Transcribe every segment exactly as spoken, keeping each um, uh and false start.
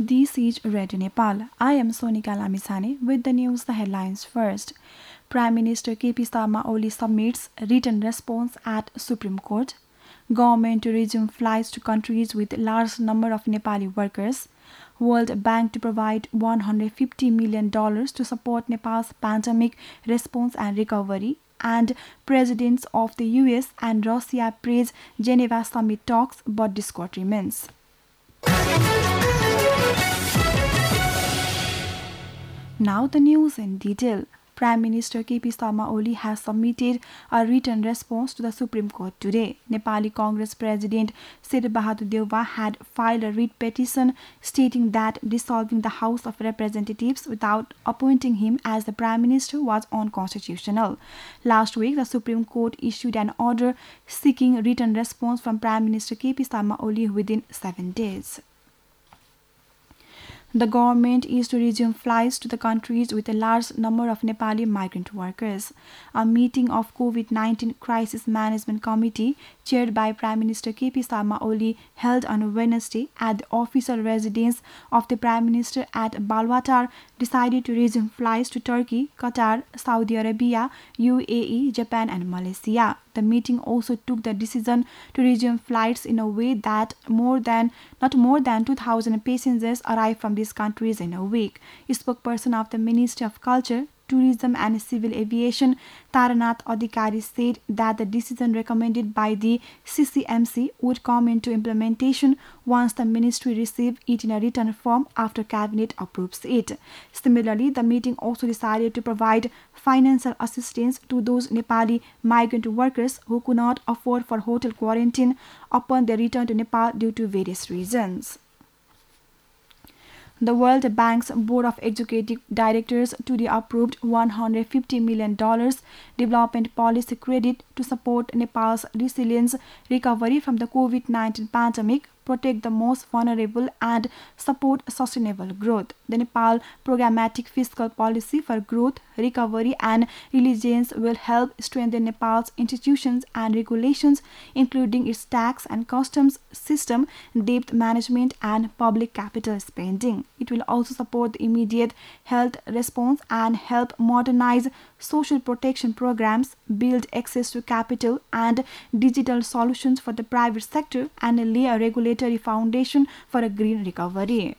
This is Radio Nepal. I am Sonika Lamisane with the news, the headlines first. Prime Minister K P Sharma Oli submits written response at Supreme Court. Government to resume flights to countries with large number of Nepali workers. World Bank to provide one hundred fifty million dollars to support Nepal's pandemic response and recovery. And presidents of the U S and Russia praise Geneva summit talks, but discord remains. Now the news in detail. Prime Minister K P Sharma Oli has submitted a written response to the Supreme Court today. Nepali Congress President Sher Bahadur Deuba had filed a writ petition stating that dissolving the House of Representatives without appointing him as the Prime Minister was unconstitutional. Last week, the Supreme Court issued an order seeking written response from Prime Minister K P Sharma Oli within seven days. The government is to resume flights to the countries with a large number of Nepali migrant workers. A meeting of COVID nineteen Crisis Management Committee, chaired by Prime Minister K P Sharma Oli, held on Wednesday at the official residence of the Prime Minister at Balwatar, decided to resume flights to Turkey, Qatar, Saudi Arabia, U A E, Japan and Malaysia. The meeting also took the decision to resume flights in a way that more than not more than two thousand passengers arrive from these countries in a week. A spokesperson of the Ministry of Culture, Tourism and Civil Aviation, Taranath Adhikari, said that the decision recommended by the C C M C would come into implementation once the ministry receives it in a written form after Cabinet approves it. Similarly, the meeting also decided to provide financial assistance to those Nepali migrant workers who could not afford for hotel quarantine upon their return to Nepal due to various reasons. The World Bank's Board of Executive Directors today approved one hundred fifty million dollars development policy credit to support Nepal's resilience recovery from the COVID nineteen pandemic, protect the most vulnerable and support sustainable growth. The Nepal Programmatic Fiscal Policy for Growth, Recovery and Resilience will help strengthen Nepal's institutions and regulations, including its tax and customs system, debt management and public capital spending. It will also support the immediate health response and help modernize social protection programs, build access to capital and digital solutions for the private sector, and lay a regulatory foundation for a green recovery.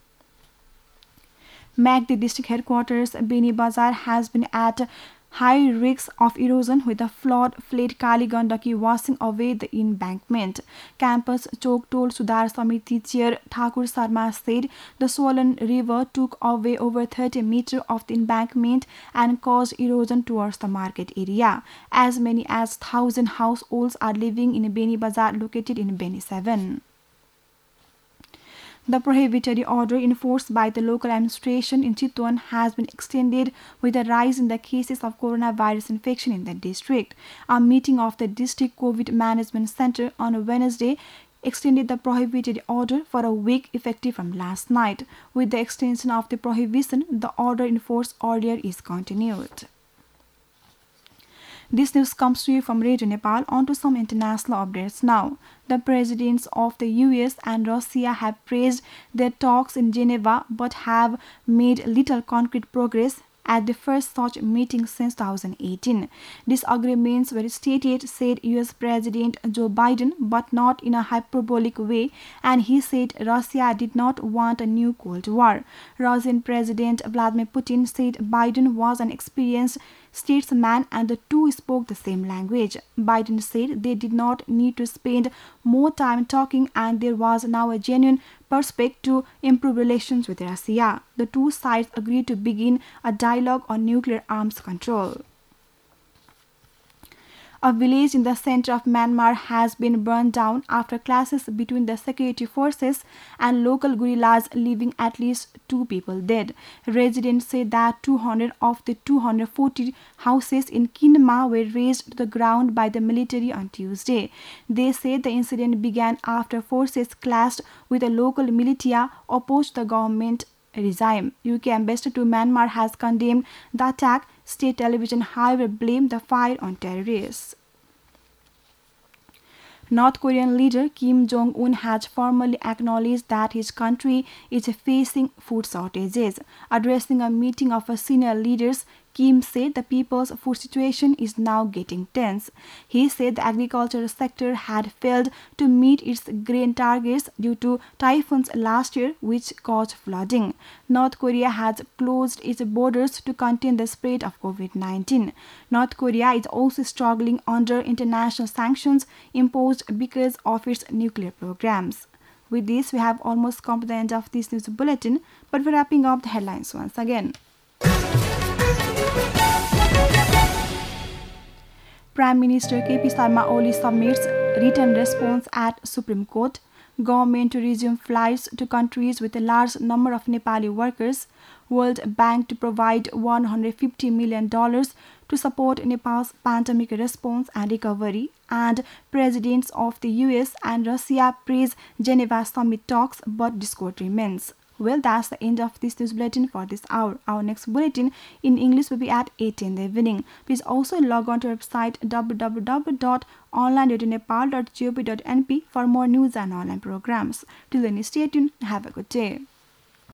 Magdi district headquarters, Beni Bazar, has been at high risk of erosion with the flood-flooded Kali Gandaki washing away the embankment. Campus Chowk Toll Sudhar Samiti Chair Thakur Sharma said the swollen river took away over thirty meters of the embankment and caused erosion towards the market area. As many as one thousand households are living in Beni Bazar located in Beni seven. The prohibitory order enforced by the local administration in Chitwan has been extended with a rise in the cases of coronavirus infection in the district. A meeting of the District COVID Management Center on Wednesday extended the prohibitory order for a week effective from last night. With the extension of the prohibition, the order enforced earlier is continued. This news comes to you from Radio Nepal. On to some international updates now. The presidents of the U S and Russia have praised their talks in Geneva but have made little concrete progress at the first such meeting since two thousand eighteen. Disagreements were stated, said U S President Joe Biden, but not in a hyperbolic way, and he said Russia did not want a new Cold War. Russian President Vladimir Putin said Biden was an experienced statesman and the two spoke the same language. Biden said they did not need to spend more time talking and there was now a genuine prospect to improve relations with Russia. The two sides agreed to begin a dialogue on nuclear arms control. A village in the center of Myanmar has been burned down after clashes between the security forces and local guerrillas, leaving at least two people dead. Residents say that two hundred of the two hundred forty houses in Kinma were razed to the ground by the military on Tuesday. They say the incident began after forces clashed with a local militia opposed to the government regime. U K ambassador to Myanmar has condemned the attack. State television, however, blamed the fire on terrorists. North Korean leader Kim Jong-un has formally acknowledged that his country is facing food shortages. Addressing a meeting of senior leaders, Kim said the people's food situation is now getting tense. He said the agricultural sector had failed to meet its grain targets due to typhoons last year, which caused flooding. North Korea has closed its borders to contain the spread of COVID nineteen. North Korea is also struggling under international sanctions imposed because of its nuclear programs. With this, we have almost come to the end of this news bulletin, but we're wrapping up the headlines once again. Prime Minister K P Sharma Oli submits written response at Supreme Court. Government to resume flights to countries with a large number of Nepali workers. World Bank to provide one hundred fifty million dollars to support Nepal's pandemic response and recovery. And presidents of the U S and Russia praise Geneva summit talks, but discord remains. Well, that's the end of this news bulletin for this hour. Our next bulletin in English will be at eight in the evening. Please also log on to our website w w w dot online radio nepal dot gov dot n p for more news and online programs. Till then, stay tuned. Have a good day.